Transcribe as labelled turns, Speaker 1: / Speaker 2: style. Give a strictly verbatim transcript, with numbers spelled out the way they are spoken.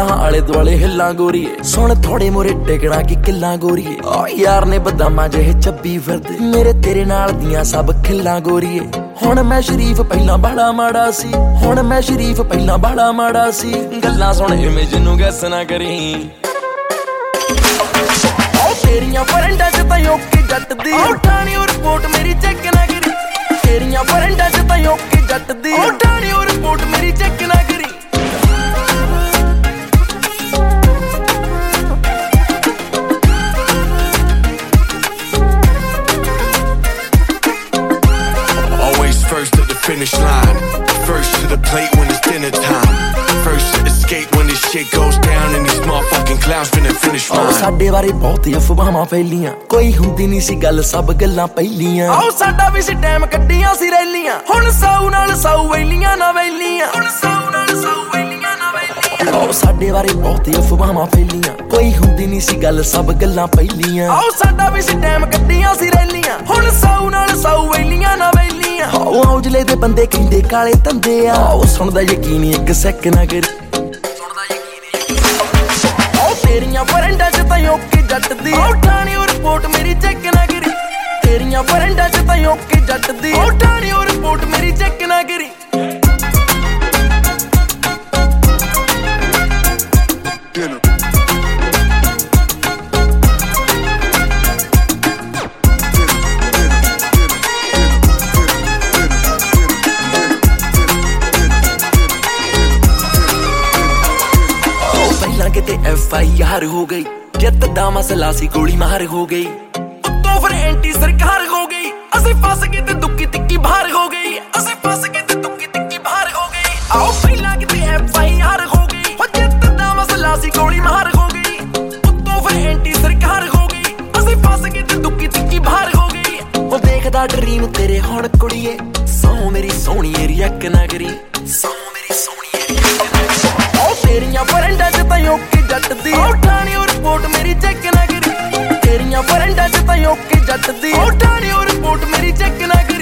Speaker 1: आले दुआले हिल्लां गोरीए सुन थोड़े मोरे टिकना की किल्लां गोरीए ओ यार ने बदामां जिहे चब्बी फिरदे मेरे तेरे नाल दियां सब खिल्लां गोरीए हुण मैं शरीफ पहलां बड़ा माड़ा सी हुण मैं शरीफ पहलां बड़ा माड़ा सी गल्लां सुन इमेज नूं गैस ना करी तेरियां फरेंडां च तां ओके जट दी उठानी और रिपोर्ट मेरी चेक ना करी तेरियां फरेंडां च तां ओके जट दी उठानी और रिपोर्ट मेरी चेक ना करी
Speaker 2: Always first at the finish line, first to the plate when it's dinner time, first to escape when this shit goes down and these motherfucking clowns finna finish mine.
Speaker 1: आओ साडे बारे बहुत अफवाहां फैलियां कोई हुंदी नहीं सी गल सब गल्लां पहिलियां आओ साडा भी सी टाइम कड्डियां सी रैलियां हुण साऊ नाल साऊ वैलियां ना वैलियां हुण साऊ नाल साऊ वैलियां ना वैलियां आओ साडे बारे बहुत अफवाहां फैलियां कोई हुंदी नहीं सी गल सब गल्लां पहिलियां आओ साडा भी सी टाइम कड्डियां सी रैलियां हुण साऊ नाल साऊ वैलियां ना वैलियां आओ औजले दे बंदे कहंदे काले धंदे आ आओ सुणदा यकीन एक सैक ना करी तेरियां फरेंडां च तां ओके जट दी उठानी और रिपोर्ट मेरी चेक ना करी तेरियां फरेंडां च तां ओके जट दी उठानी और रिपोर्ट मेरी चेक ना करी किते एफ आई आर हो गई जित दा मसला सी गोली मार हो गई उत्तों फिर एंटी सरकार हो गई असि फस गए ते दुक्की तिक्की बाहर हो गई असि फस गए ते दुक्की तिक्की बाहर हो गई आओ पहला किते एफ आई आर हो गई ओ जित दा मसला सी गोली मार हो गई उत्तों फिर एंटी सरकार हो गई असि फस गए ते दुक्की तिक्की बाहर हो गई ओ देखदा ड्रीम तेरे हुण कुड़ीए सौ मेरी सोहणी रिएक्ट ना करी सौ मेरी सोहणी तेरियां फरेंडां च तां ओके जट दी उठानी और रिपोर्ट मेरी चेक ना करी तेरियां फरेंडां च तां ओके जट दी उठानी और रिपोर्ट मेरी चेक ना करी